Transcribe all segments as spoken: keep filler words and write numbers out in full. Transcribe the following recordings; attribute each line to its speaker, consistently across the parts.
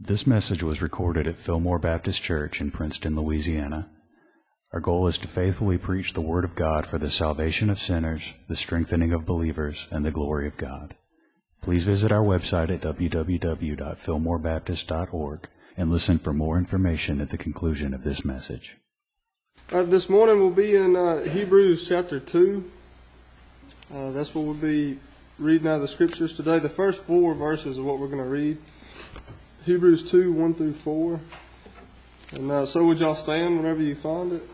Speaker 1: This message was recorded at Fillmore Baptist Church in Princeton, Louisiana. Our goal is to faithfully preach the Word of God for the salvation of sinners, the strengthening of believers, and the glory of God. Please visit our website at w w w dot fillmore baptist dot org and listen for more information at the conclusion of this message.
Speaker 2: Uh, this morning we'll be in uh, Hebrews chapter two. Uh, that's what we'll be reading out of the Scriptures today. The first four verses are what we're going to read. Hebrews two, one through four. And uh, so would y'all stand whenever you find it?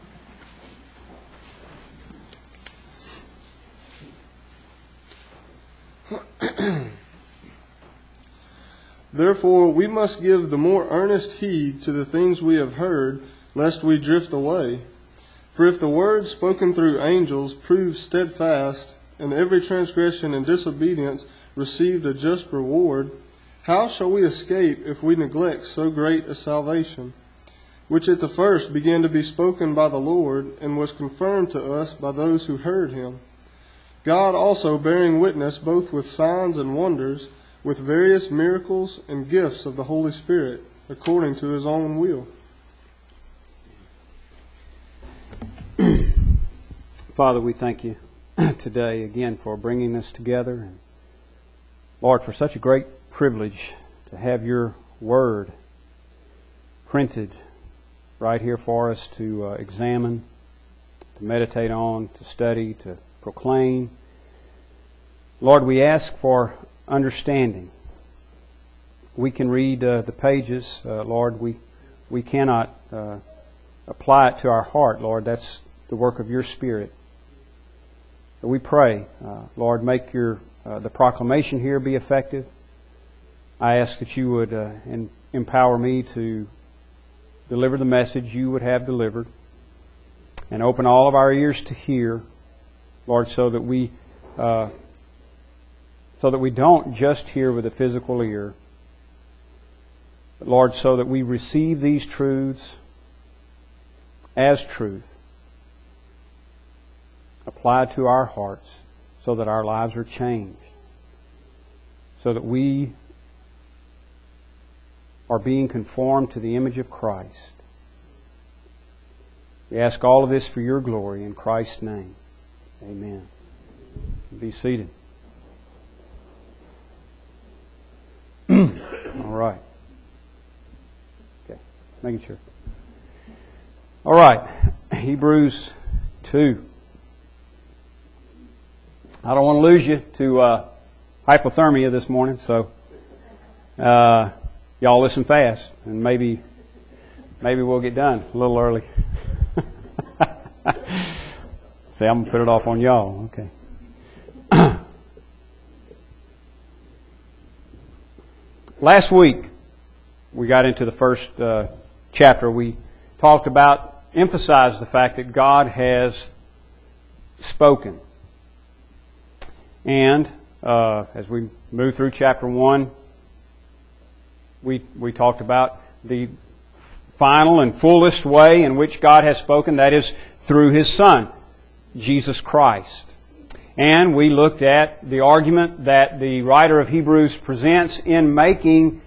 Speaker 2: Therefore, we must give the more earnest heed to the things we have heard, lest we drift away. For if the word spoken through angels proved steadfast, and every transgression and disobedience received a just reward, how shall we escape if we neglect so great a salvation, which at the first began to be spoken by the Lord, and was confirmed to us by those who heard him? God also bearing witness both with signs and wonders, with various miracles and gifts of the Holy Spirit, according to his own will.
Speaker 3: Father, we thank you today again for bringing us together. And Lord, for such a great privilege to have your word printed right here for us to uh, examine, to meditate on, to study, to proclaim. Lord, we ask for understanding. We can read uh, the pages, uh, Lord. We we cannot uh, apply it to our heart, Lord. That's the work of your Spirit. But we pray, uh, Lord, make your uh, the proclamation here be effective. I ask that you would uh, in, empower me to deliver the message you would have delivered, and open all of our ears to hear, Lord, so that we uh, so that we don't just hear with a physical ear, but Lord, so that we receive these truths as truth, applied to our hearts, so that our lives are changed, so that we are being conformed to the image of Christ. We ask all of this for your glory in Christ's name. Amen. Be seated. All right. Okay, making sure. All right, Hebrews two. I don't want to lose you to uh, hypothermia this morning, so uh, y'all listen fast, and maybe maybe we'll get done a little early. See, I'm going to put it off on y'all. Okay. Last week, we got into the first uh, chapter. We talked about, emphasized the fact that God has spoken. And uh, as we move through chapter one, we we talked about the final and fullest way in which God has spoken, that is through His Son, Jesus Christ. And we looked at the argument that the writer of Hebrews presents in making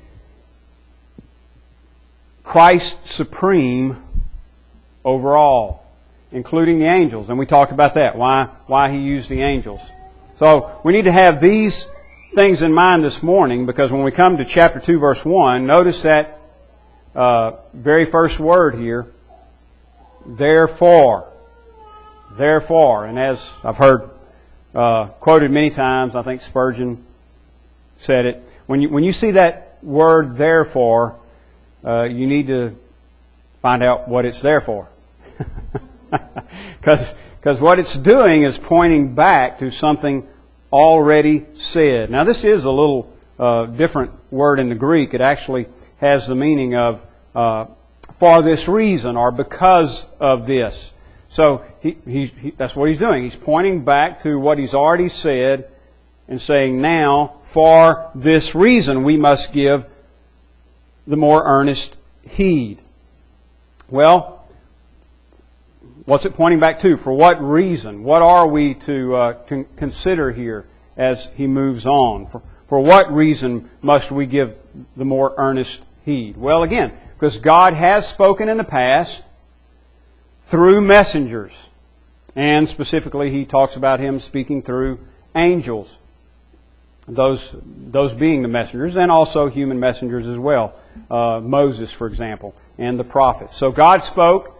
Speaker 3: Christ supreme over all, including the angels. And we talked about that, why, why He used the angels. So we need to have these things in mind this morning, because when we come to chapter two, verse one, notice that uh, very first word here, therefore. Therefore. And as I've heard uh, quoted many times, I think Spurgeon said it, when you, when you see that word therefore, uh, you need to find out what it's there for. Because Because what it's doing is pointing back to something already said. Now, this is a little uh, different word in the Greek. It actually has the meaning of uh, for this reason or because of this. So he, he, he, that's what he's doing. He's pointing back to what he's already said and saying, now, for this reason, we must give the more earnest heed. Well, what's it pointing back to? For what reason? What are we to, uh, to consider here as he moves on? For, for what reason must we give the more earnest heed. Well, again, because God has spoken in the past through messengers. And specifically, He talks about Him speaking through angels. Those, those being the messengers, and also human messengers as well. Uh, Moses, for example, and the prophets. So God spoke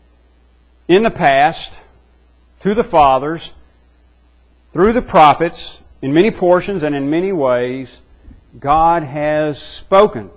Speaker 3: in the past to the fathers through the prophets in many portions and in many ways. God has spoken.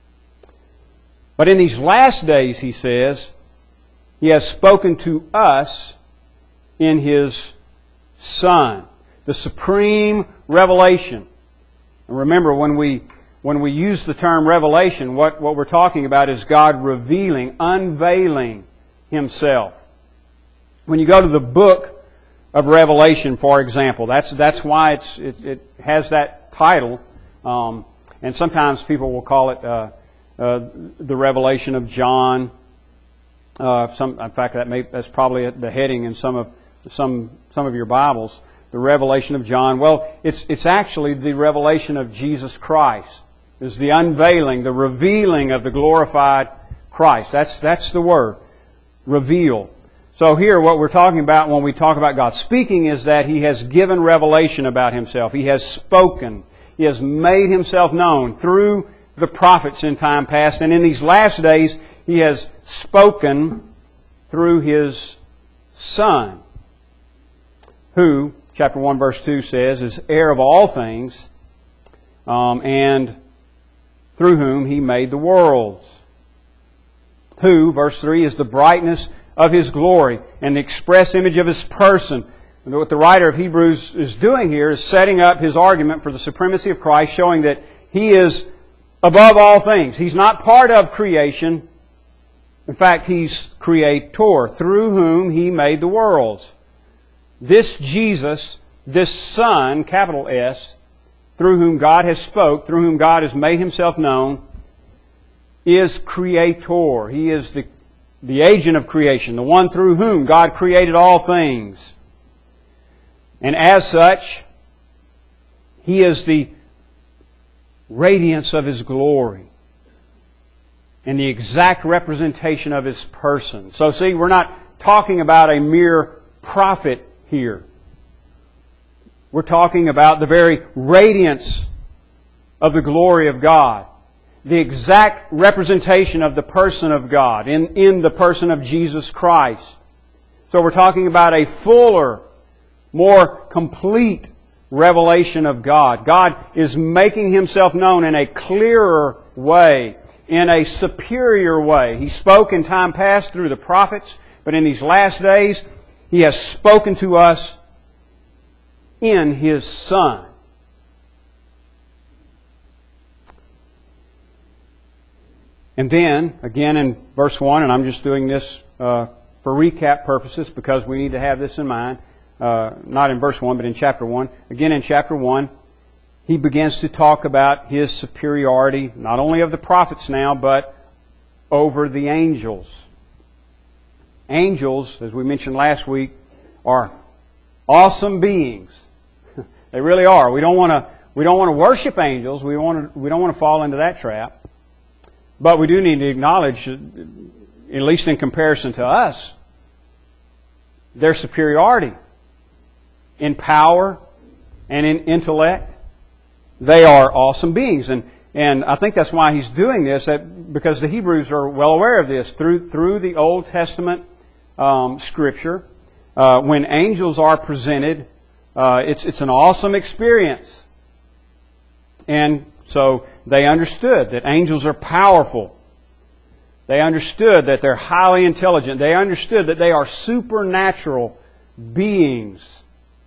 Speaker 3: But in these last days, He says, He has spoken to us in His Son. The supreme revelation. And remember, when we when we use the term revelation, what, what we're talking about is God revealing, unveiling Himself. When you go to the book of Revelation, for example, that's that's why it's it, it has that title. Um, and sometimes people will call it uh, uh, the Revelation of John. Uh, some, in fact, that may, that's probably the heading in some of some some of your Bibles. The Revelation of John. Well, it's it's actually the revelation of Jesus Christ. It's the unveiling, the revealing of the glorified Christ. That's that's the word. Reveal. So here, what we're talking about when we talk about God speaking is that He has given revelation about Himself. He has spoken. He has made Himself known through the prophets in time past. And in these last days, He has spoken through His Son, who, chapter one, verse two says, is heir of all things, um, and through whom He made the worlds. Who, verse three, is the brightness of His glory and the express image of His person. And what the writer of Hebrews is doing here is setting up his argument for the supremacy of Christ, showing that He is above all things. He's not part of creation. In fact, He's creator, through whom He made the worlds. This Jesus, this Son, capital S, through whom God has spoke, through whom God has made Himself known, is creator. He is the, the agent of creation, the one through whom God created all things. And as such, He is the radiance of His glory and the exact representation of His person. So see, we're not talking about a mere prophet here. We're talking about the very radiance of the glory of God. The exact representation of the person of God in, in the person of Jesus Christ. So we're talking about a fuller, more complete revelation of God. God is making Himself known in a clearer way, in a superior way. He spoke in time past through the prophets, but in these last days, He has spoken to us in His Son. And then, again in verse one, and I'm just doing this uh, for recap purposes because we need to have this in mind, uh, not in verse one, but in chapter one. Again in chapter one, He begins to talk about His superiority, not only of the prophets now, but over the angels. Angels, as we mentioned last week, are awesome beings. They really are. We don't want to we don't want to worship angels. We want to we don't want to fall into that trap. But we do need to acknowledge, at least in comparison to us, their superiority in power and in intellect. They are awesome beings, and and I think that's why He's doing this. That because the Hebrews are well aware of this through through the Old Testament um, Scripture. Uh, when angels are presented, uh, it's it's an awesome experience, and so they understood that angels are powerful. They understood that they're highly intelligent. They understood that they are supernatural beings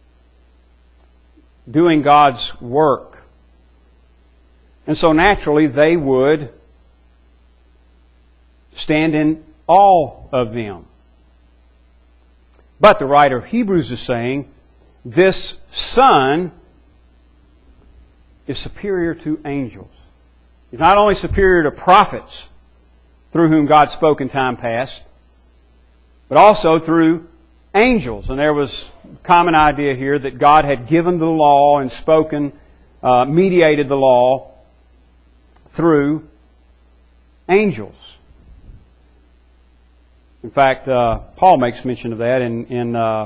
Speaker 3: doing God's work. And so naturally they would stand in awe of them. But the writer of Hebrews is saying this Son is superior to angels. He's not only superior to prophets, through whom God spoke in time past, but also through angels. And there was a common idea here that God had given the law and spoken, uh, mediated the law through angels. In fact, uh, Paul makes mention of that in in, uh,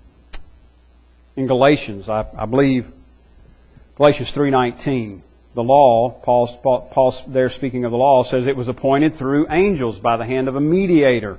Speaker 3: in Galatians. I, I believe Galatians three nineteen. The law, Paul, Paul there speaking of the law, says it was appointed through angels by the hand of a mediator.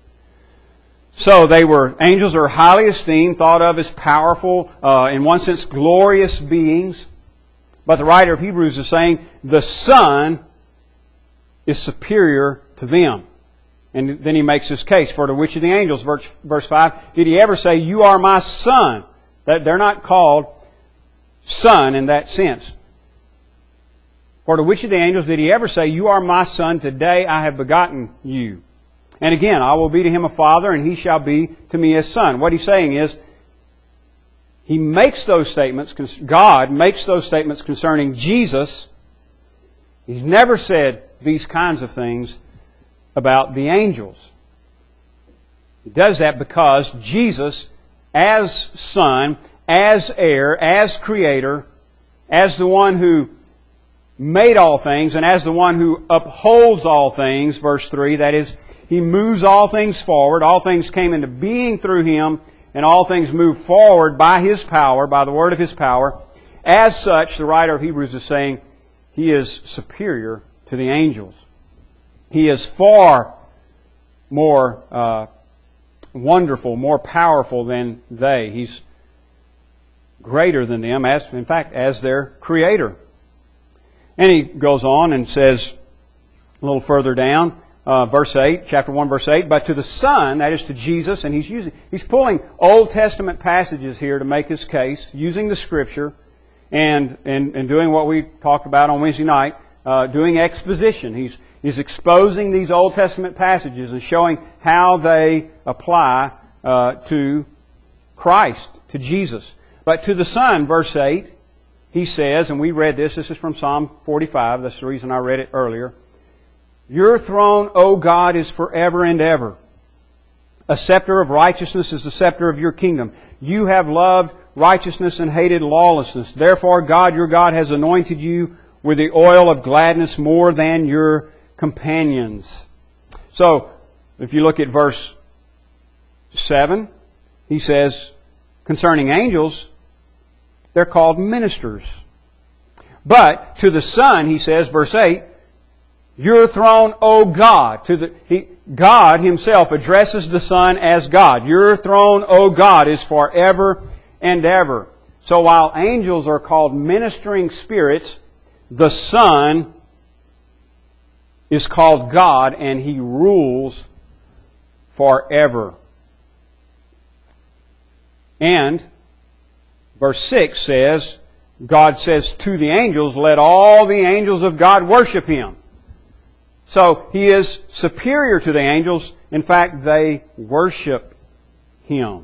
Speaker 3: So they were, angels are highly esteemed, thought of as powerful, uh, in one sense glorious beings. But the writer of Hebrews is saying the Son is superior to them. And then he makes this case. For to which of the angels, verse, verse five, did he ever say, "You are my son"? That they're not called son in that sense. For to which of the angels did he ever say, "You are my son, today I have begotten you"? And again, "I will be to him a father, and he shall be to me a son." What he's saying is, he makes those statements, God makes those statements concerning Jesus. He's never said these kinds of things about the angels. He does that because Jesus, as Son, as heir, as Creator, as the one who made all things, and as the one who upholds all things, verse three, that is, He moves all things forward. All things came into being through Him, and all things move forward by His power, by the word of His power. As such, the writer of Hebrews is saying, He is superior to the angels. He is far more uh, wonderful, more powerful than they. He's greater than them, as in fact, as their Creator. And he goes on and says, a little further down, uh, verse eight, chapter one, verse eight, "But to the Son," that is to Jesus, and he's using, he's pulling Old Testament passages here to make his case, using the Scripture, and and, and doing what we talked about on Wednesday night, uh, doing exposition. He's he's exposing these Old Testament passages and showing how they apply uh, to Christ, to Jesus. But to the Son, verse eight, he says, and we read this, this is from Psalm forty-five, that's the reason I read it earlier. "Your throne, O God, is forever and ever. A scepter of righteousness is the scepter of your kingdom. You have loved righteousness and hated lawlessness. Therefore, God, your God, has anointed you with the oil of gladness more than your companions." So, if you look at verse seven, he says, concerning angels, they're called ministers. But to the Son, he says, verse eight, "Your throne, O God." To the he, God Himself addresses the Son as God. "Your throne, O God, is forever and ever." So while angels are called ministering spirits, the Son is called God, and He rules forever. And verse six says, God says to the angels, "Let all the angels of God worship Him." So He is superior to the angels. In fact, they worship Him.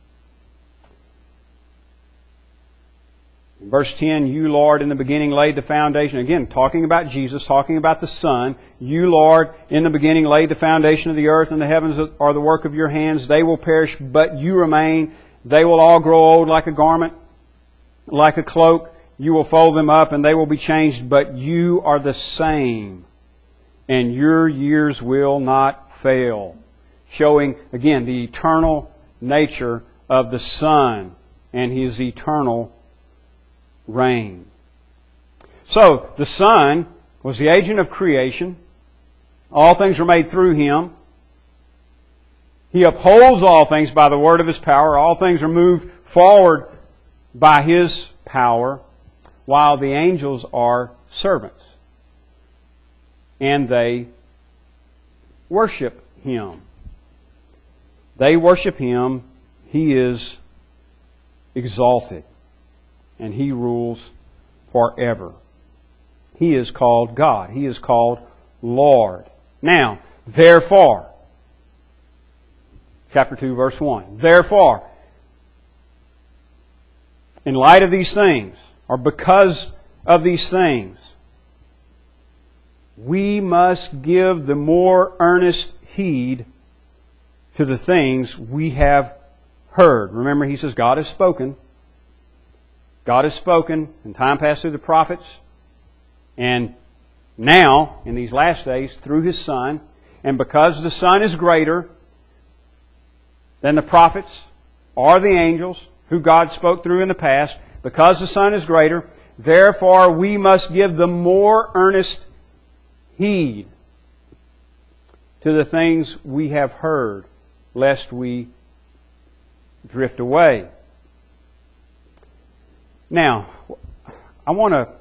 Speaker 3: In verse ten, "You, Lord, in the beginning laid the foundation." Again, talking about Jesus, talking about the Son. "You, Lord, in the beginning laid the foundation of the earth, and the heavens are the work of your hands. They will perish, but you remain. They will all grow old like a garment, like a cloak. You will fold them up, and they will be changed, but you are the same, and your years will not fail." Showing, again, the eternal nature of the Son and His eternal reign. So, the Son was the agent of creation. All things were made through Him. He upholds all things by the word of His power. All things are moved forward by His power, while the angels are servants. And they worship Him. They worship Him. He is exalted. And He rules forever. He is called God. He is called Lord. Now, therefore, chapter two, verse one. Therefore, in light of these things, or because of these things, we must give the more earnest heed to the things we have heard. Remember, he says, God has spoken. God has spoken in time past through the prophets. And now, in these last days, through His Son. And because the Son is greater than the prophets or the angels who God spoke through in the past, because the Son is greater, therefore we must give the more earnest heed to the things we have heard, lest we drift away. Now, I want to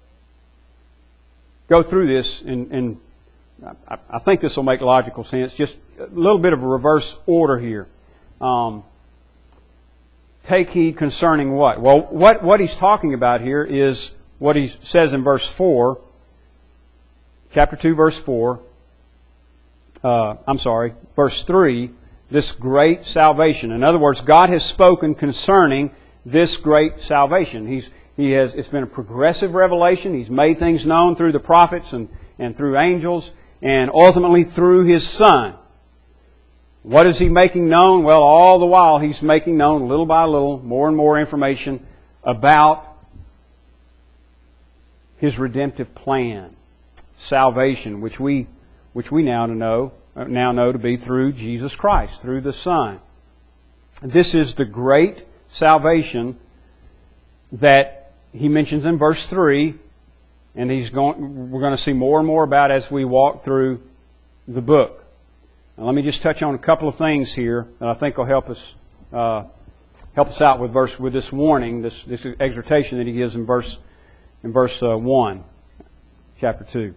Speaker 3: go through this, and, and I, I think this will make logical sense. Just a little bit of a reverse order here. Um, take heed concerning what? Well, what, what he's talking about here is what he says in verse four, chapter two, verse four. Uh, I'm sorry, verse three, this great salvation. In other words, God has spoken concerning this great salvation. He's, he has, it's been a progressive revelation. He's made things known through the prophets and, and through angels, and ultimately through His Son. What is He making known? Well, all the while He's making known, little by little, more and more information about His redemptive plan, salvation, which we which we now know now know to be through Jesus Christ, through the Son. This is the great salvation that He mentions in verse three, and he's going, we're going to see more and more about as we walk through the book. Now, let me just touch on a couple of things here that I think will help us uh, help us out with verse with this warning, this this exhortation that he gives in verse in verse uh, one, chapter two.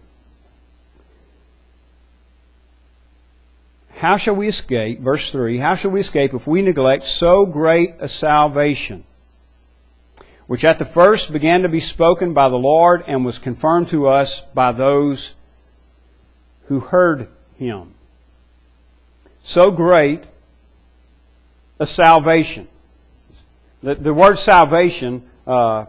Speaker 3: How shall we escape, verse three, how shall we escape if we neglect so great a salvation, which at the first began to be spoken by the Lord and was confirmed to us by those who heard Him? So great a salvation. The, the word salvation, uh,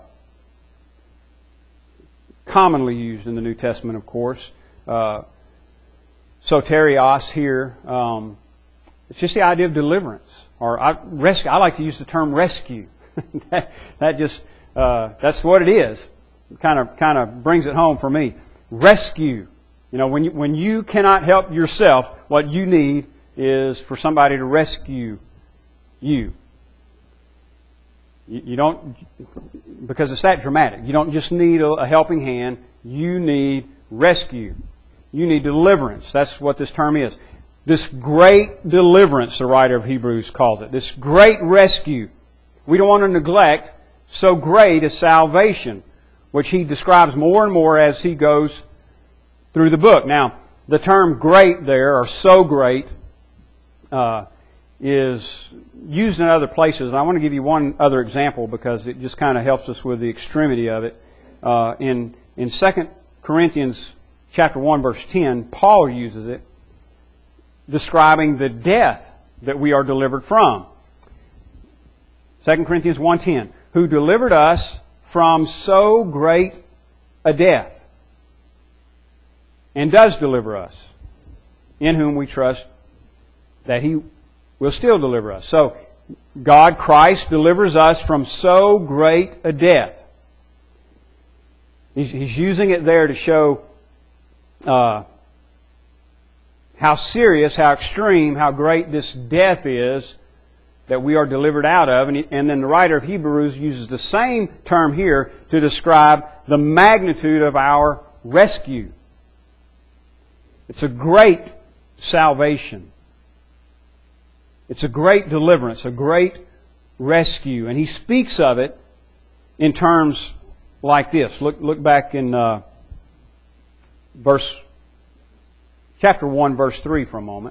Speaker 3: commonly used in the New Testament, of course, uh, soterios here, um, it's just the idea of deliverance. Or I, rescue. I like to use the term rescue. that, that just, uh, that's what it is. It kind of, kind of brings it home for me. Rescue. You know, when you, when you cannot help yourself, what you need is for somebody to rescue you. You, you don't, because it's that dramatic. You don't just need a, a helping hand. You need rescue. You need deliverance. That's what this term is. This great deliverance, the writer of Hebrews calls it. This great rescue. We don't want to neglect so great a salvation, which he describes more and more as he goes through the book. Now, the term great there, or so great, uh, is used in other places. And I want to give you one other example because it just kind of helps us with the extremity of it. Uh, in in Second Corinthians chapter one, verse ten, Paul uses it, describing the death that we are delivered from. Second Corinthians one ten, who delivered us from so great a death, and does deliver us, in whom we trust that He will still deliver us. So, God, Christ, delivers us from so great a death. He's, he's using it there to show uh, how serious, how extreme, how great this death is that we are delivered out of. And, and then the writer of Hebrews uses the same term here to describe the magnitude of our rescue. It's a great salvation. It's a great deliverance, a great rescue. And he speaks of it in terms like this. Look, look back in uh, verse, chapter one, verse three for a moment.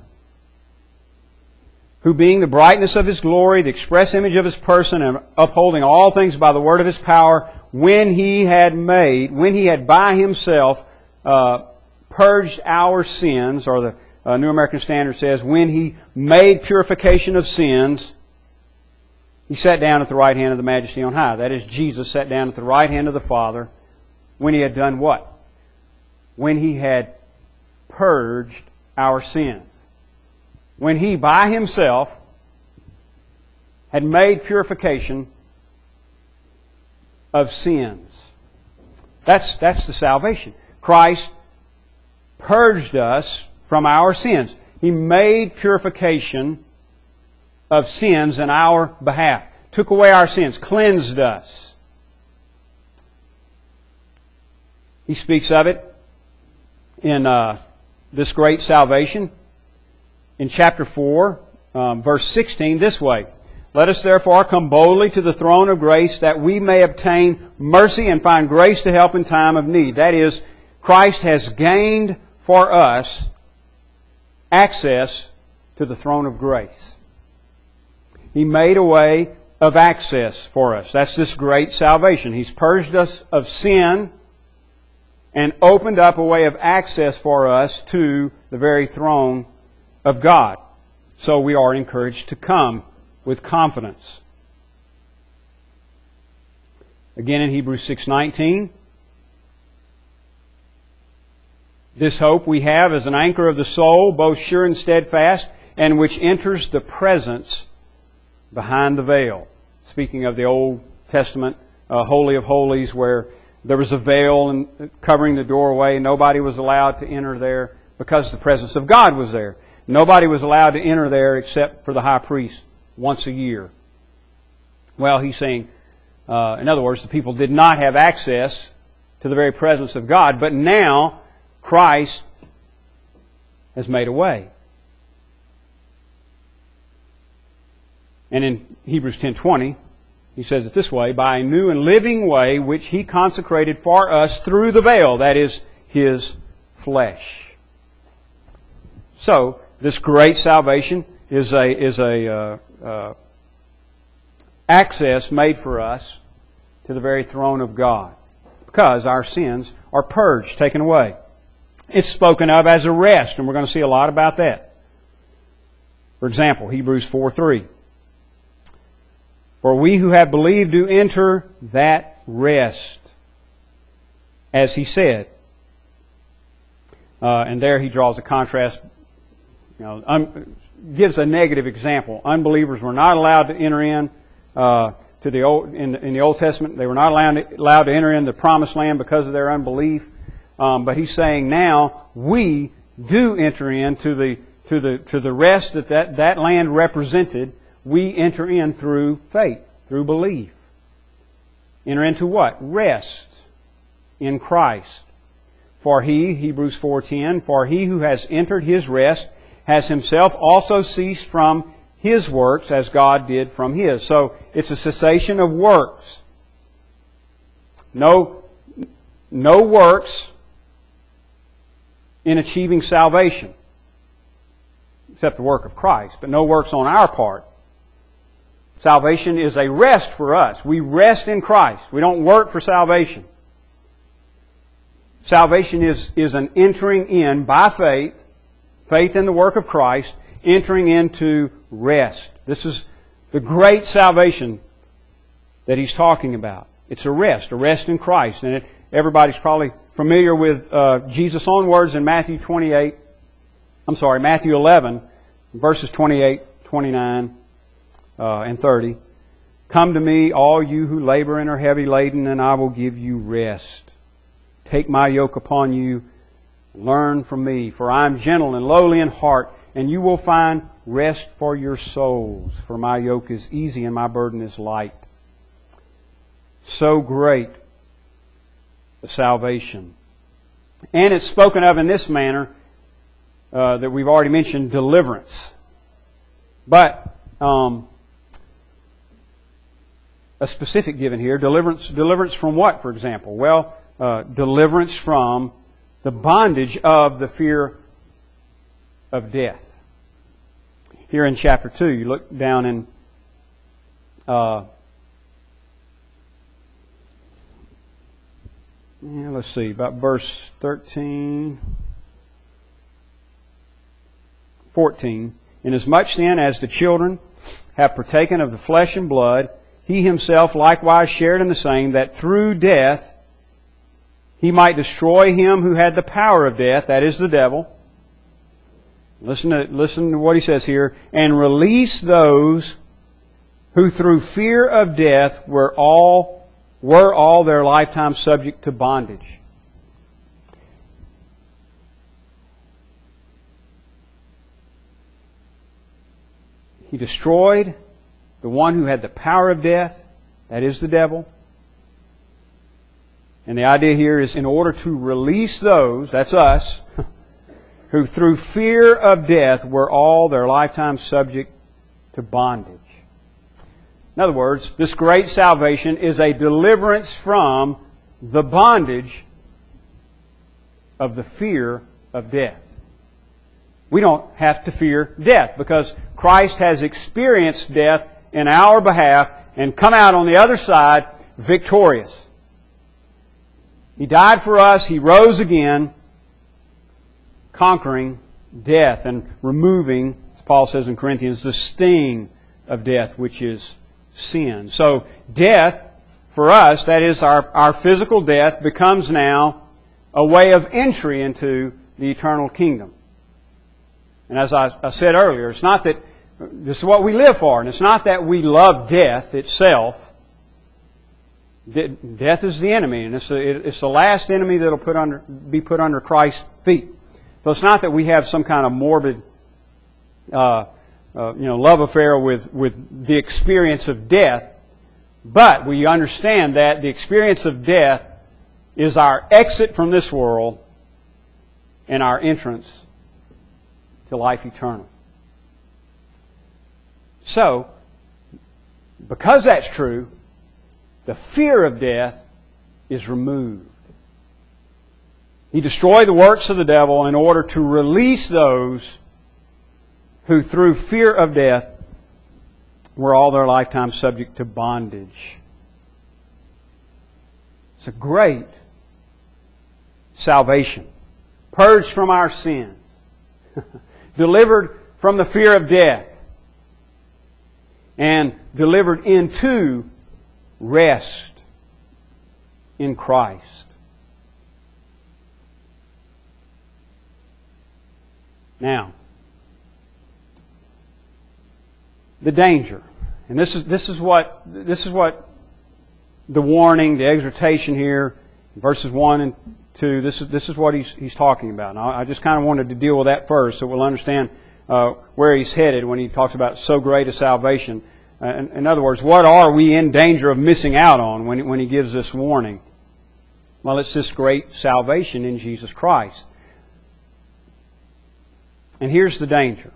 Speaker 3: Who being the brightness of His glory, the express image of His person, and upholding all things by the word of His power, when He had made, when He had by Himself uh, purged our sins, or the uh, New American Standard says, when He made purification of sins, He sat down at the right hand of the Majesty on high. That is, Jesus sat down at the right hand of the Father when He had done what? When He had purged our sins. When He, by Himself, had made purification of sins. That's, that's the salvation. Christ purged us from our sins. He made purification of sins in our behalf. Took away our sins. Cleansed us. He speaks of it in uh, this great salvation in chapter four, um, verse sixteen, this way. Let us therefore come boldly to the throne of grace that we may obtain mercy and find grace to help in time of need. That is, Christ has gained for us access to the throne of grace. He made a way of access for us. That's this great salvation. He's purged us of sin and opened up a way of access for us to the very throne of God. So we are encouraged to come with confidence. Again in Hebrews six nineteen, this hope we have as an anchor of the soul, both sure and steadfast, and which enters the presence behind the veil. Speaking of the Old Testament uh, Holy of Holies, where there was a veil and covering the doorway. Nobody was allowed to enter there because the presence of God was there. Nobody was allowed to enter there except for the high priest once a year. Well, he's saying, uh, in other words, the people did not have access to the very presence of God, but now Christ has made a way. And in Hebrews ten twenty, he says it this way, by a new and living way which He consecrated for us through the veil, that is, His flesh. So, this great salvation is a is a uh, uh, access made for us to the very throne of God, because our sins are purged, taken away. It's spoken of as a rest, and we're going to see a lot about that. For example, Hebrews four three. For we who have believed do enter that rest, as he said. Uh, and there he draws a contrast, you know, un- gives a negative example. Unbelievers were not allowed to enter in uh, to the old in, in the Old Testament. They were not allowed to, allowed to enter in the Promised Land because of their unbelief. Um, but he's saying now we do enter into the to the to the rest that that, that land represented. We enter in through faith, through belief. Enter into what? Rest in Christ. For he, Hebrews four ten, for he who has entered his rest has himself also ceased from his works as God did from his. So it's a cessation of works. No, no works in achieving salvation, except the work of Christ, but no works on our part. Salvation is a rest for us. We rest in Christ. We don't work for salvation. Salvation is, is an entering in by faith, faith in the work of Christ, entering into rest. This is the great salvation that he's talking about. It's a rest, a rest in Christ. And it, everybody's probably familiar with uh, Jesus' own words in Matthew twenty-eight, I'm sorry, Matthew eleven, verses twenty-eight, twenty-nine, uh, and thirty. Come to me, all you who labor and are heavy laden, and I will give you rest. Take my yoke upon you, learn from me, for I am gentle and lowly in heart, and you will find rest for your souls. For my yoke is easy and my burden is light. So great the salvation. And it's spoken of in this manner uh, that we've already mentioned, deliverance. But um, a specific given here, deliverance, deliverance from what, for example? Well, uh, deliverance from the bondage of the fear of death. Here in chapter two, you look down in uh, yeah, let's see, about verse thirteen, fourteen. Inasmuch then as the children have partaken of the flesh and blood, he himself likewise shared in the same, that through death he might destroy him who had the power of death, that is the devil. Listen to, listen to what he says here. And release those who through fear of death were all, were all their lifetime subject to bondage. He destroyed the one who had the power of death, that is the devil. And the idea here is in order to release those, that's us, who through fear of death were all their lifetime subject to bondage. In other words, this great salvation is a deliverance from the bondage of the fear of death. We don't have to fear death because Christ has experienced death in our behalf and come out on the other side victorious. He died for us. He rose again, conquering death and removing, as Paul says in Corinthians, the sting of death, which is sin. So death, for us, that is our, our physical death, becomes now a way of entry into the eternal kingdom. And as I, I said earlier, it's not that this is what we live for, and it's not that we love death itself. De- death is the enemy, and it's the, it's the last enemy that will put under, be put under Christ's feet. So it's not that we have some kind of morbid, uh, uh, you know, love affair with, with the experience of death, but we understand that the experience of death is our exit from this world and our entrance to life eternal. So, because that's true, the fear of death is removed. He destroyed the works of the devil in order to release those who through fear of death were all their lifetime subject to bondage. It's a great salvation. Purged from our sins. Delivered from the fear of death. And delivered into rest in Christ. Now, the danger, and this is this is what this is what the warning, the exhortation here, verses one and two. This is this is what he's he's talking about. And I, I just kind of wanted to deal with that first, so we'll understand uh, where he's headed when he talks about so great a salvation. Uh, in, in other words, what are we in danger of missing out on when when he gives this warning? Well, it's this great salvation in Jesus Christ. And here's the danger.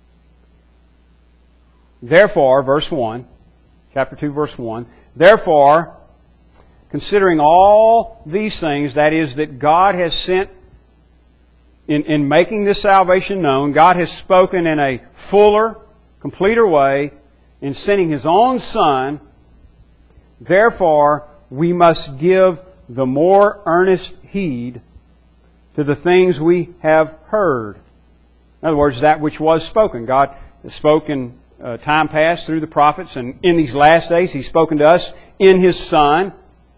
Speaker 3: Therefore, verse one, chapter two, verse one, therefore, considering all these things, that is, that God has sent, in, in making this salvation known, God has spoken in a fuller, completer way in sending His own Son, therefore, we must give the more earnest heed to the things we have heard. In other words, that which was spoken. God spoke in uh, time past through the prophets, and in these last days He's spoken to us in His Son.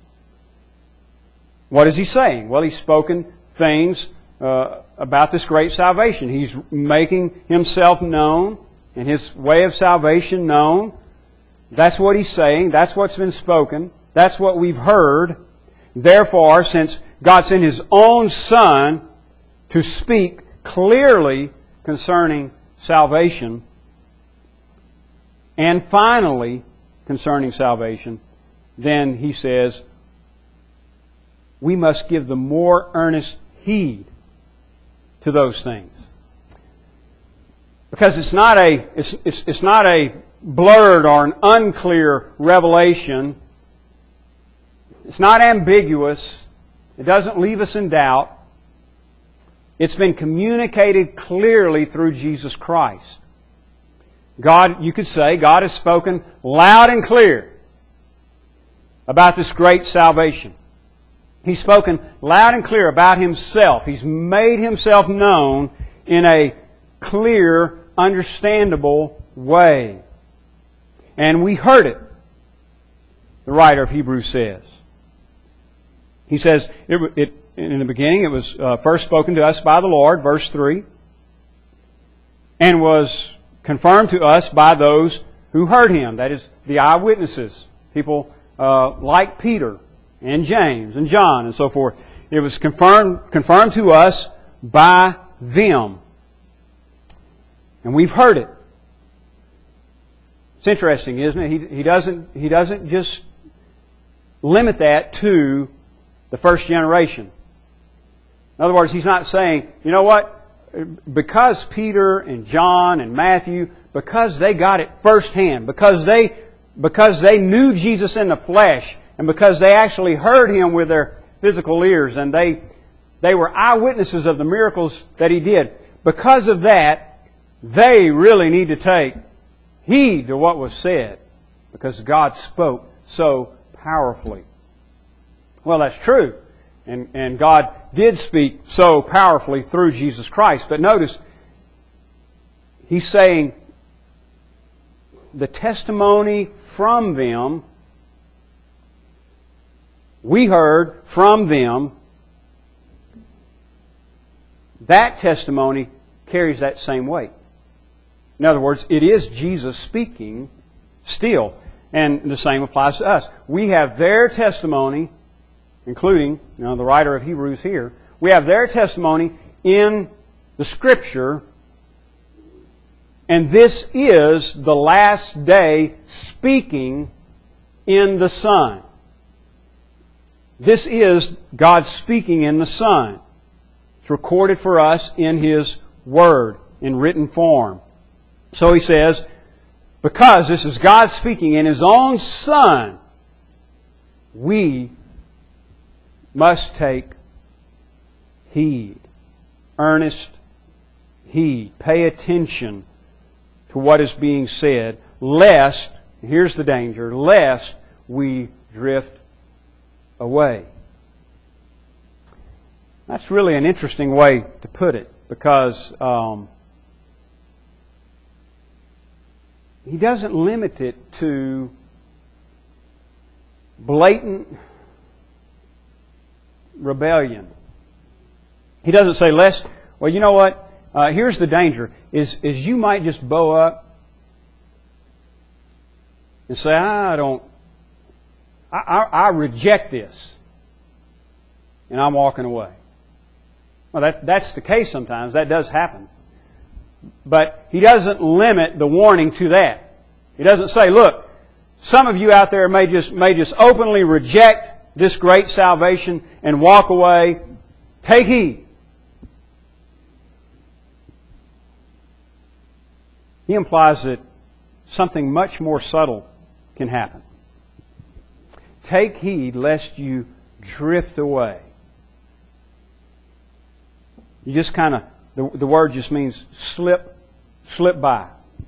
Speaker 3: What is He saying? Well, He's spoken things uh, about this great salvation. He's making Himself known and His way of salvation known. That's what He's saying. That's what's been spoken. That's what we've heard. Therefore, since God sent His own Son to speak clearly concerning salvation, and finally concerning salvation, then He says, we must give the more earnest heed to those things. Because it's not a, it's, it's, it's not a blurred or an unclear revelation. It's not ambiguous. It doesn't leave us in doubt. It's been communicated clearly through Jesus Christ. God, you could say, God has spoken loud and clear about this great salvation. He's spoken loud and clear about Himself. He's made Himself known in a clear, understandable way. And we heard it, the writer of Hebrews says. He says, it, it, in the beginning, it was uh, first spoken to us by the Lord, verse three, and was confirmed to us by those who heard Him. That is, the eyewitnesses, people uh, like Peter and James and John and so forth. It was confirmed confirmed to us by them. And we've heard it. It's interesting, isn't it? He, he doesn't, he doesn't just limit that to the first generation. In other words, he's not saying, you know what? Because Peter and John and Matthew, because they got it firsthand, because they, because they knew Jesus in the flesh, and because they actually heard Him with their physical ears, and they, they were eyewitnesses of the miracles that He did. Because of that, they really need to take heed to what was said, because God spoke so powerfully. Well, that's true. And, and God did speak so powerfully through Jesus Christ. But notice, He's saying the testimony from them, we heard from them, that testimony carries that same weight. In other words, it is Jesus speaking still. And the same applies to us. We have their testimony, including, you know, the writer of Hebrews here. We have their testimony in the Scripture, and this is the last day speaking in the Son. This is God speaking in the Son. It's recorded for us in His Word, in written form. So he says, because this is God speaking in His own Son, we must take heed, earnest heed. Pay attention to what is being said, lest, here's the danger, lest we drift away. That's really an interesting way to put it, because um, he doesn't limit it to blatant rebellion. He doesn't say, lest, well, you know what, uh, here's the danger, is, is you might just bow up and say, I don't, I, I, I reject this, and I'm walking away. Well, that, that's the case sometimes. That does happen. But he doesn't limit the warning to that. He doesn't say, look, some of you out there may just, may just openly reject this great salvation and walk away. Take heed. He implies that something much more subtle can happen. Take heed lest you drift away. You just kind of, the, the word just means slip, slip by.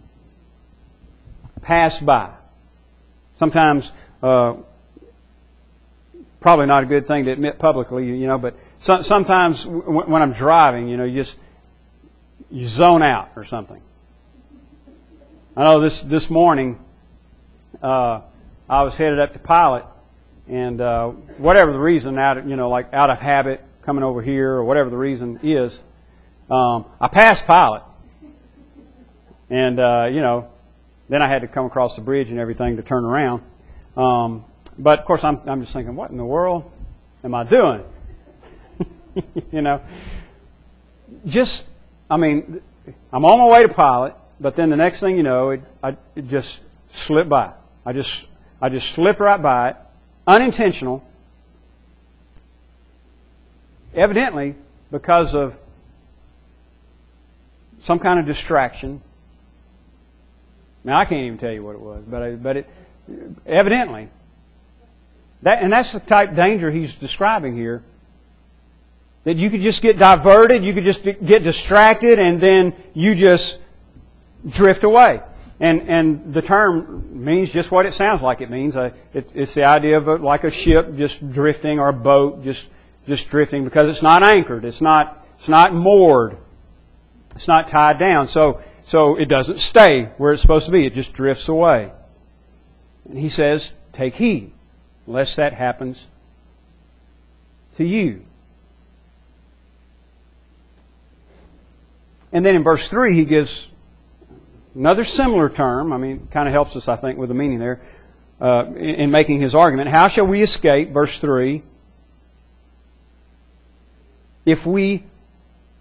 Speaker 3: Pass by. Sometimes, uh, probably not a good thing to admit publicly, you know, but so, sometimes w- when I'm driving, you know, you just, you zone out or something. I know this, this morning, uh, I was headed up to Pilot, and, uh, whatever the reason, out of, you know, like out of habit, coming over here, or whatever the reason is, um, I passed Pilot. And, uh, you know, then I had to come across the bridge and everything to turn around. Um, but, of course, I'm, I'm just thinking, what in the world am I doing? You know? Just, I mean, I'm on my way to Pilot, but then the next thing you know, it, I, it just slipped by. I just, I just slipped right by it, unintentional, evidently because of some kind of distraction. Now, I can't even tell you what it was, but I, but it evidently that, and that's the type of danger he's describing here. That you could just get diverted, you could just get distracted, and then you just drift away. And and the term means just what it sounds like it means. Uh, it, it's the idea of a, like a ship just drifting, or a boat just just drifting, because it's not anchored, it's not it's not moored, it's not tied down. So so it doesn't stay where it's supposed to be. It just drifts away. And he says, take heed, lest that happens to you. And then in verse three, he gives another similar term. I mean, it kind of helps us, I think, with the meaning there, uh, in, in making his argument. How shall we escape, verse three, if we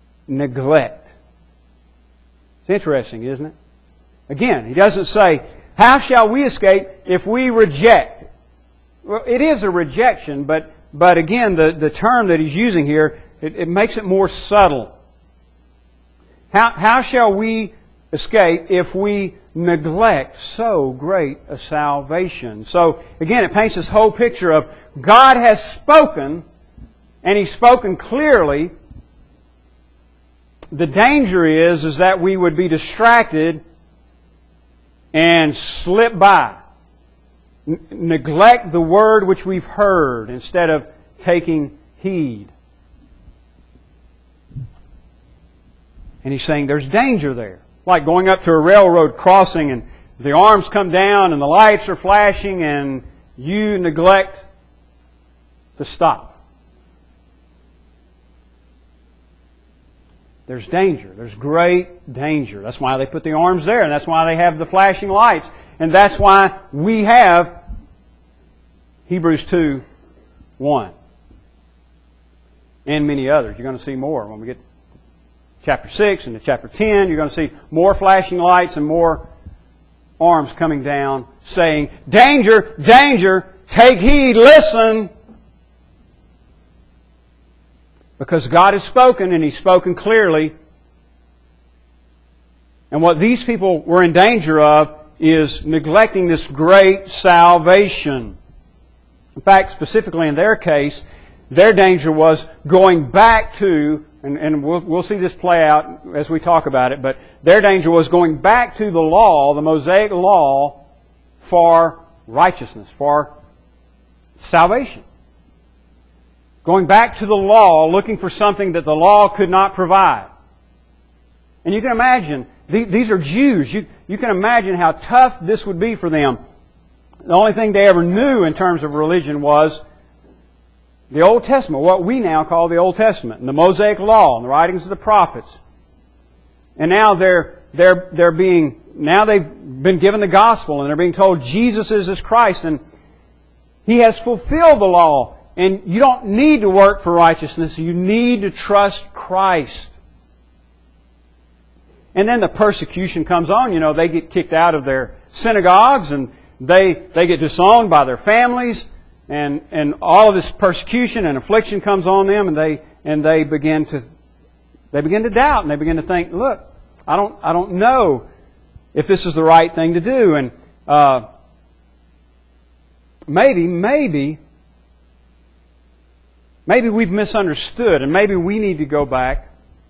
Speaker 3: neglect? It's interesting, isn't it? Again, he doesn't say, How shall we escape if we reject? Well, it is a rejection, but, but again, the, the term that he's using here, it, it makes it more subtle. How, how shall we escape if we neglect so great a salvation? So, again, it paints this whole picture of God has spoken, and He's spoken clearly. The danger is, is that we would be distracted and slip by. N- neglect the Word which we've heard instead of taking heed. And He's saying there's danger there. Like going up to a railroad crossing and the arms come down and the lights are flashing and you neglect to stop. There's danger. There's great danger. That's why they put the arms there, and that's why they have the flashing lights. And that's why we have Hebrews two one. And many others. You're going to see more when we get to chapter six and to chapter ten. You're going to see more flashing lights and more arms coming down saying, danger, danger, take heed, listen. Because God has spoken, and He's spoken clearly. And what these people were in danger of is neglecting this great salvation. In fact, specifically in their case, their danger was going back to, and, and we'll, we'll see this play out as we talk about it, but their danger was going back to the law, the Mosaic law, for righteousness, for salvation. Going back to the law, looking for something that the law could not provide. And you can imagine, these are Jews. You, you can imagine how tough this would be for them. The only thing they ever knew in terms of religion was the Old Testament, what we now call the Old Testament, and the Mosaic Law, and the writings of the prophets. And now they're, they're, they're being, now they've been given the gospel, and they're being told Jesus is this Christ, and He has fulfilled the law. And you don't need to work for righteousness. You need to trust Christ. And then the persecution comes on. You know, they get kicked out of their synagogues and they, they get disowned by their families. And, and all of this persecution and affliction comes on them, and they, and they begin to, they begin to doubt, and they begin to think, look, I don't, I don't know if this is the right thing to do. And, uh, maybe, maybe, Maybe we've misunderstood, and maybe we need to go back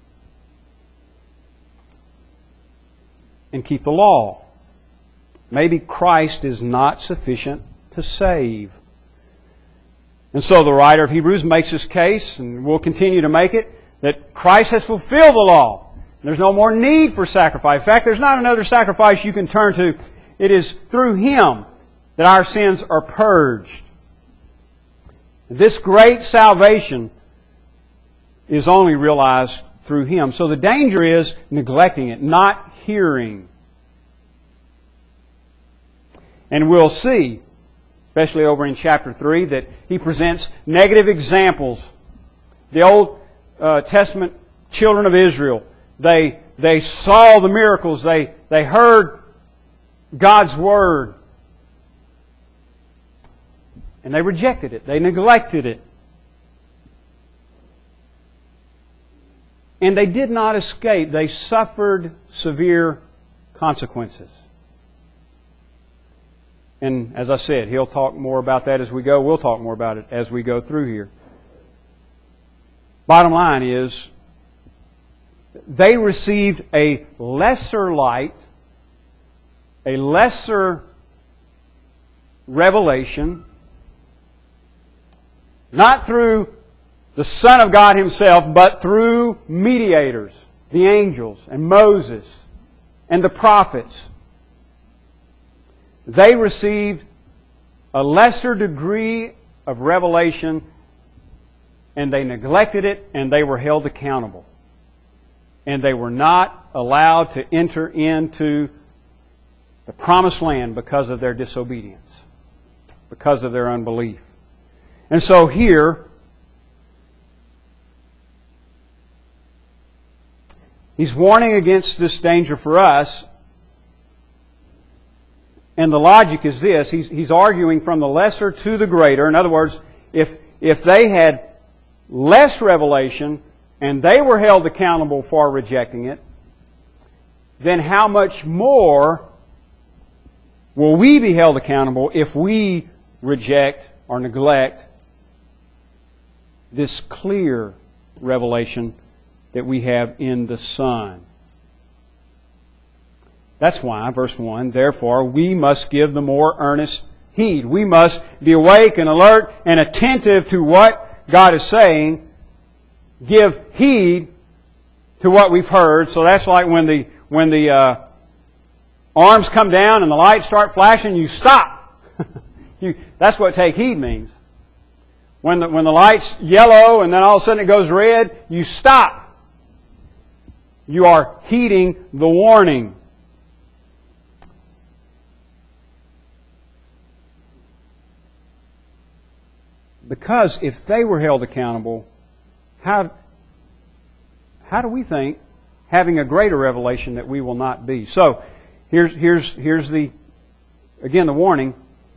Speaker 3: and keep the law. Maybe Christ is not sufficient to save. And so the writer of Hebrews makes this case, and will continue to make it, that Christ has fulfilled the law. There's no more need for sacrifice. In fact, there's not another sacrifice you can turn to. It is through Him that our sins are purged. This great salvation is only realized through Him. So the danger is neglecting it, not hearing. And we'll see, especially over in chapter three, that he presents negative examples. The Old uh, Testament children of Israel, they, they saw the miracles, they, they heard God's Word, and they rejected it. They neglected it. And they did not escape. They suffered severe consequences. And as I said, he'll talk more about that as we go. We'll talk more about it as we go through here. Bottom line is, they received a lesser light, a lesser revelation, not through the Son of God Himself, but through mediators, the angels, and Moses, and the prophets. They received a lesser degree of revelation, and they neglected it, and they were held accountable. And they were not allowed to enter into the promised land because of their disobedience, because of their unbelief. And so here, he's warning against this danger for us. And the logic is this. He's, he's arguing from the lesser to the greater. In other words, if, if they had less revelation and they were held accountable for rejecting it, then how much more will we be held accountable if we reject or neglect this clear revelation that we have in the Son? That's why, verse one, therefore we must give the more earnest heed. We must be awake and alert and attentive to what God is saying. Give heed to what we've heard. So that's like when the when the uh, arms come down and the lights start flashing, you stop. you, that's what take heed means. When the, when the light's yellow and then all of a sudden it goes red, you stop. You are heeding the warning. Because if they were held accountable, how, how do we think having a greater revelation that we will not be? So, here's, here's, here's the, again, the warning.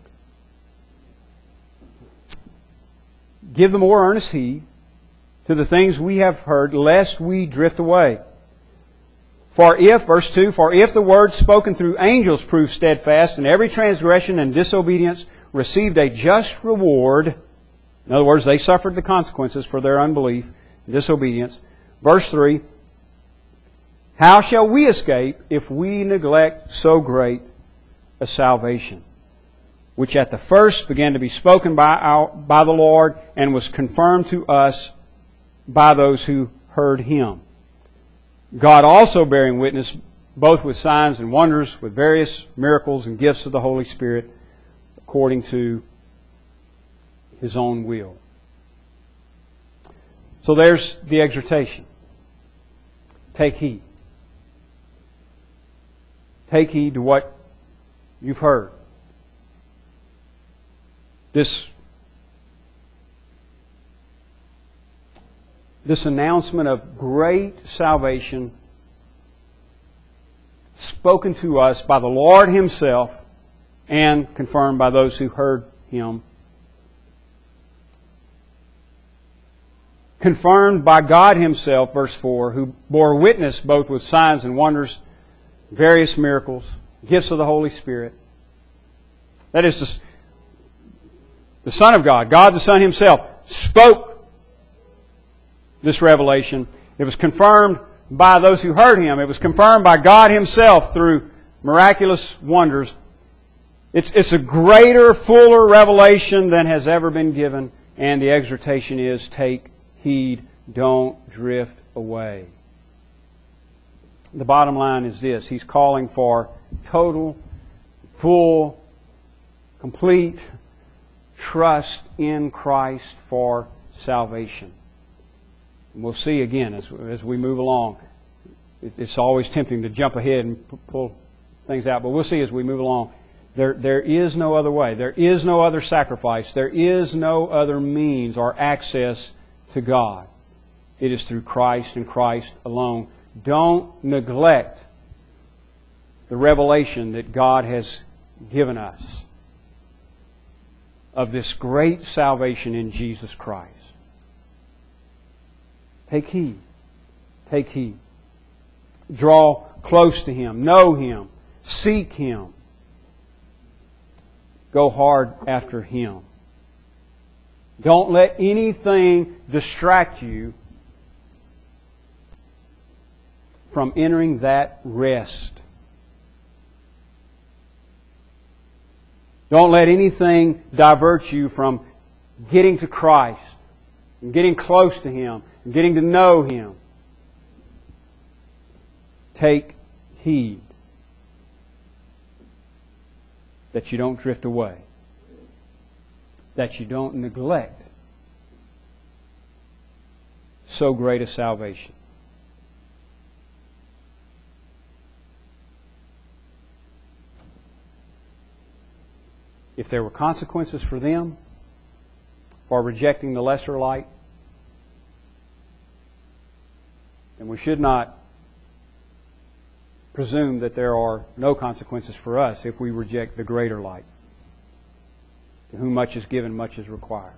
Speaker 3: Give the more earnest heed to the things we have heard, lest we drift away. For if, verse two, for if the word spoken through angels proved steadfast, and every transgression and disobedience received a just reward, in other words, they suffered the consequences for their unbelief and disobedience. Verse three, how shall we escape if we neglect so great a salvation, which at the first began to be spoken by, our, by the Lord and was confirmed to us by those who heard Him? God also bearing witness both with signs and wonders, with various miracles and gifts of the Holy Spirit, according to His own will. So there's the exhortation. Take heed. Take heed to what you've heard. This, this announcement of great salvation spoken to us by the Lord Himself and confirmed by those who heard Him. Confirmed by God Himself, verse four, who bore witness both with signs and wonders, various miracles, gifts of the Holy Spirit. That is, the, the Son of God, God the Son Himself, spoke this revelation. It was confirmed by those who heard Him. It was confirmed by God Himself through miraculous wonders. It's, it's a greater, fuller revelation than has ever been given, and the exhortation is, take heed, don't drift away. The bottom line is this. He's calling for total, full, complete trust in Christ for salvation. And we'll see again as, as we move along. It's always tempting to jump ahead and pull things out, but we'll see as we move along. There, there is no other way. There is no other sacrifice. There is no other means or access to God. It is through Christ and Christ alone. Don't neglect the revelation that God has given us of this great salvation in Jesus Christ. Take heed. Take heed. Draw close to Him. Know Him. Seek Him. Go hard after Him. Don't let anything distract you from entering that rest. Don't let anything divert you from getting to Christ and getting close to Him and getting to know Him. Take heed that you don't drift away, that you don't neglect so great a salvation. If there were consequences for them for rejecting the lesser light, then we should not presume that there are no consequences for us if we reject the greater light. To whom much is given, much is required.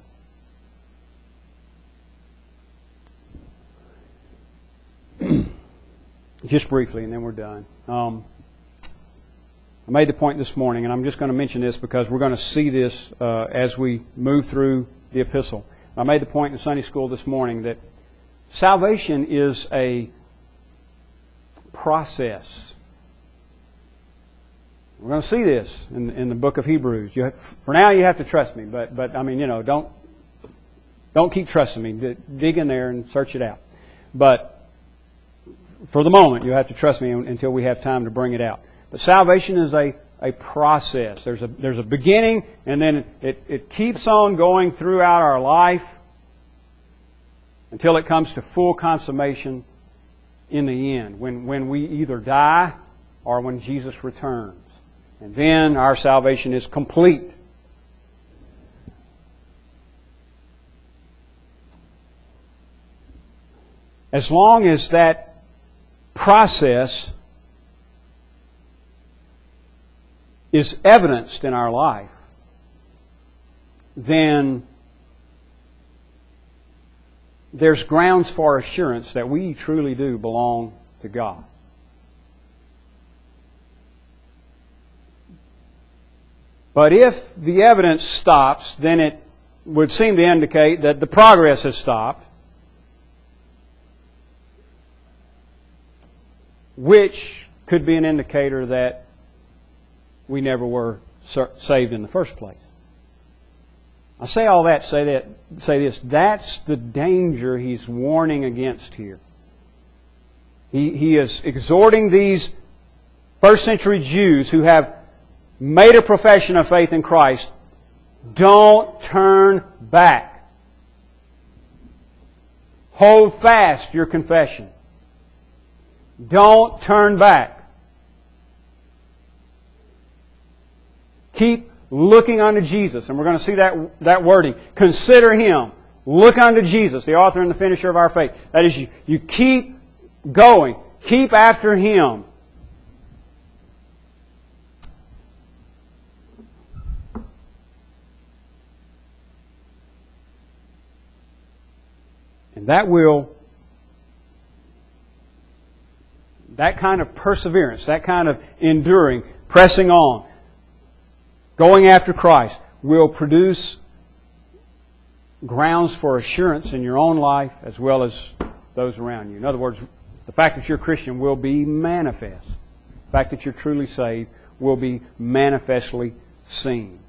Speaker 3: Just briefly, and then we're done. Um, I made the point this morning, and I'm just going to mention this because we're going to see this uh, as we move through the epistle. I made the point in Sunday school this morning that salvation is a process. We're going to see this in, in the book of Hebrews. You have, for now, you have to trust me, but but I mean, you know, don't don't keep trusting me. Dig in there and search it out. But for the moment, you have to trust me until we have time to bring it out. But salvation is a, a process. There's a there's a beginning, and then it, it keeps on going throughout our life until it comes to full consummation in the end, when, when we either die or when Jesus returns. And then our salvation is complete. As long as that process is evidenced in our life, then there's grounds for assurance that we truly do belong to God. But if the evidence stops, then it would seem to indicate that the progress has stopped, which could be an indicator that we never were saved in the first place. I say all that, say that, say this. That's the danger he's warning against here. He, he is exhorting these first century Jews who have made a profession of faith in Christ. Don't turn back. Hold fast your confession. Don't turn back. Keep looking unto Jesus. And we're going to see that, that wording. Consider Him. Look unto Jesus, the author and the finisher of our faith. That is, you, you keep going. Keep after Him. And that will, that kind of perseverance, that kind of enduring, pressing on, going after Christ will produce grounds for assurance in your own life as well as those around you. In other words, the fact that you're a Christian will be manifest. The fact that you're truly saved will be manifestly seen.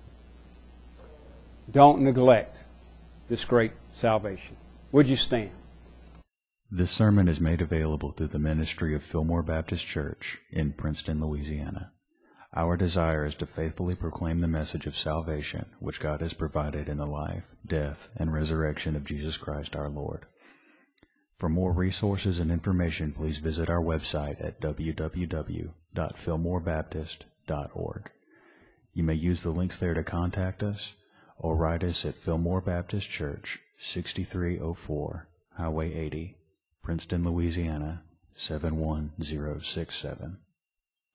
Speaker 3: Don't neglect this great salvation. Would you stand?
Speaker 1: This sermon is made available through the ministry of Fillmore Baptist Church in Princeton, Louisiana. Our desire is to faithfully proclaim the message of salvation which God has provided in the life, death, and resurrection of Jesus Christ our Lord. For more resources and information, please visit our website at w w w dot fillmore baptist dot org. You may use the links there to contact us or write us at Fillmore Baptist Church, sixty-three oh four Highway eighty, Princeton, Louisiana, seven one zero six seven.